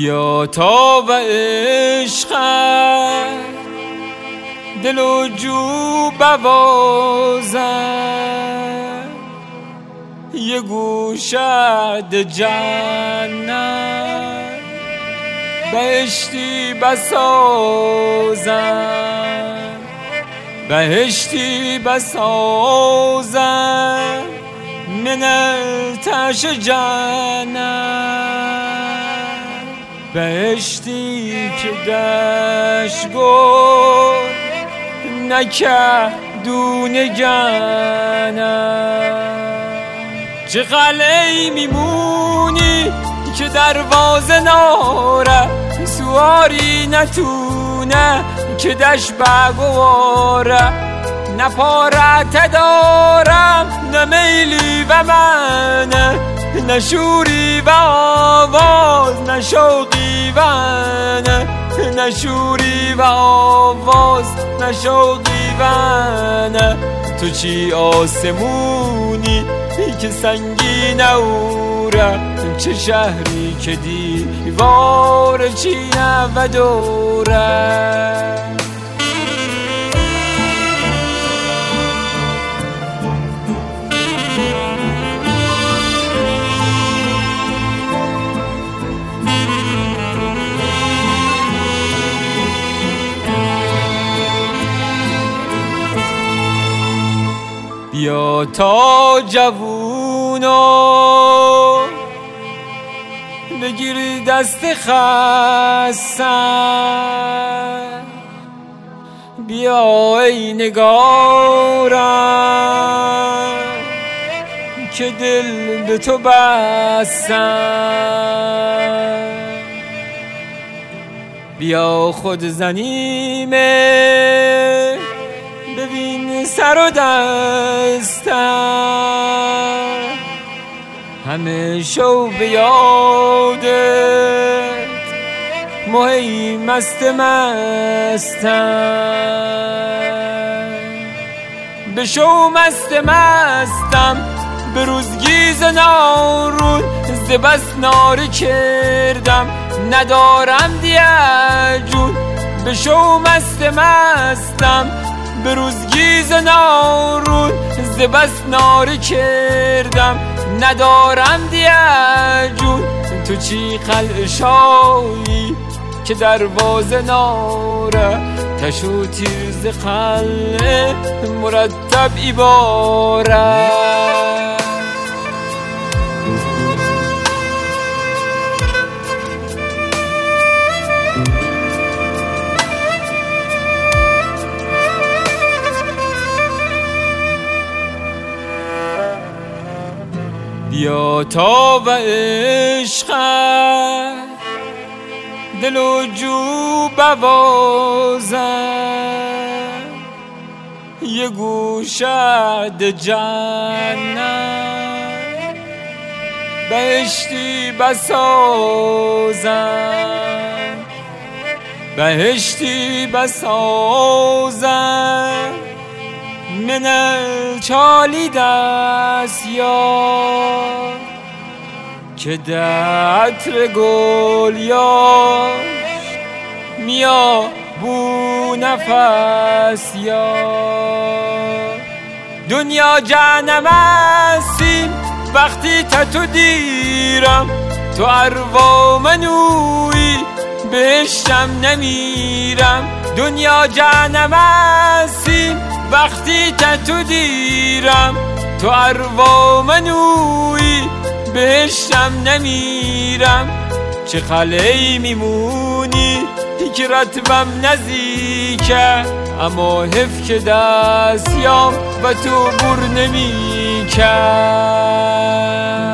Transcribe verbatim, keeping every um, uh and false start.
بیا تا و عشقت دل و جو بوازم، یه گوشت جنت بهشتی بسازم، بهشتی بسازم من آتش جنت، بهشتی که دشت گل نکردون گنت. چه قلعه‌ای میمونی که دروازه ناره، سواری نتونه که دشت بگواره، نه پارت دارم نه میلی و منه، نه شوری و آواز نه شوقی و نه، نه شوری و آواز نه شوقی و نه. تو چی آسمونی که سنگی نوره، چه شهری که دیوار چینه و دوره. بیا تا جوونا بگیر دست خستم، بیا ای نگارم که دل به تو بستم، بیا خود زنیمه ببین سر و دستم، همه شو به یادت مهی مست مستم، به شو مست مستم به روزگیز نارون، ز بس ناری کردم ندارم دیه جون، به شو مست مستم به روزگیز نارون، ز بس ناری کردم ندارم دیه جون. تو چی قلعه شایی که دروازه ناره، تش و تیر ز قلعه مرتب عبارت. بیا تا و عشقت دل و جو بوازم، یه گوشت جنت بهشتی بسازم، بهشتی بسازم من چالی دست یار که عطر گل یاش میا بو نفس یار. دنیا جهنم هستیم وقتی تا تو دیرم، تو اروا منوی بهشتم نمیرم. دنیا جهنم هستیم وقتی تا تو دیرم، تو اروا منوی بهشتم نمیرم. چه قلعه‌ای میمونی که رتبم نزدیکه، اما حیف که دستیام و تو بر نمیکرد.